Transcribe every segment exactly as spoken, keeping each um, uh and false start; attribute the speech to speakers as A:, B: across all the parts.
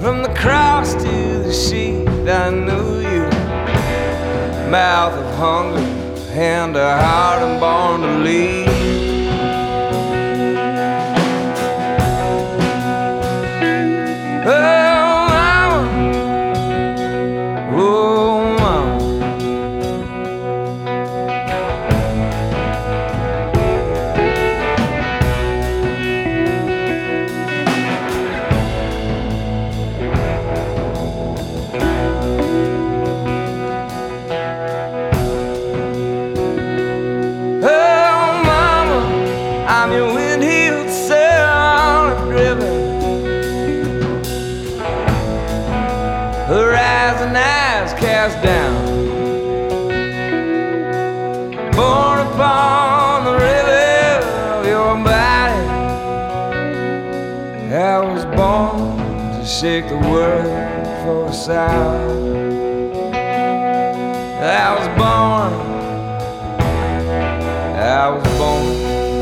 A: From the cross to the sheet, I knew you. Mouth of hunger, hand of heart, and born to lead. Oh, mama, oh, mama. Oh, mama, I'm your wind-heeled sail driven. Her eyes and eyes cast down, born upon the river of your body. I was born to shake the world for a sound. I was born, I was born.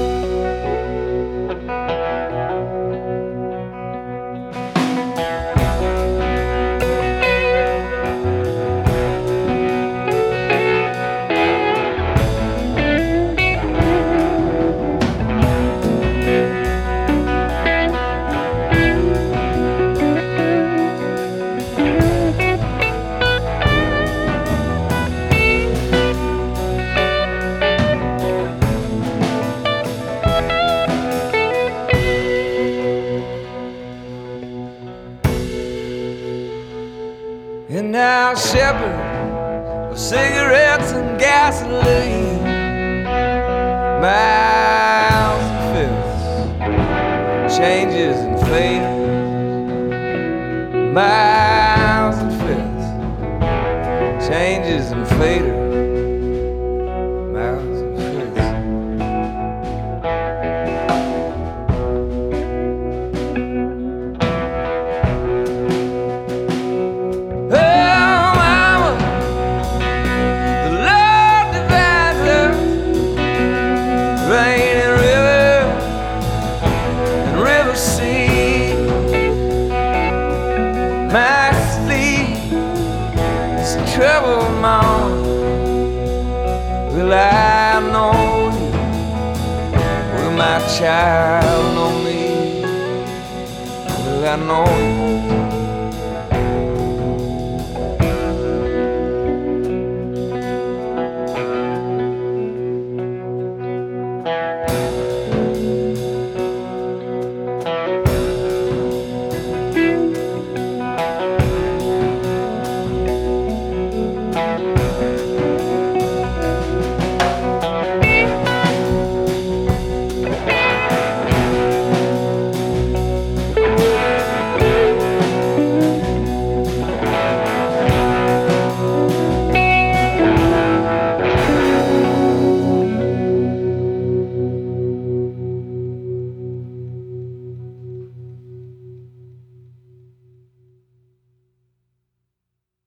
A: And now shepherd of cigarettes and gasoline, miles and fifths, changes and faders. Miles and fifths, changes and faders. Miles and fifths. Rain and river and river sea. My sleep is trouble, mom. Will I know you? Will my child know me? Will I know you?